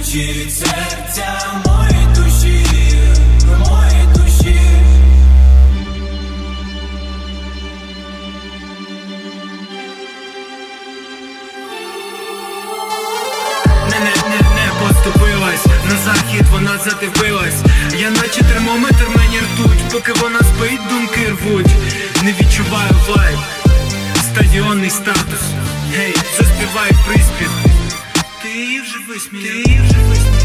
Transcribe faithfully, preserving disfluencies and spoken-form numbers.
ключі від серця моєї душі, моєї душі. Не, не, не, не поступилась, на захід вона задивилась. Я наче термометр, мені ртуть, поки вона спить, думки рвуть. Не відчуваю вайб, стадіонний статус. Гей, заспівай приспів. Ти її вже висміяв, ти її вже висміяв.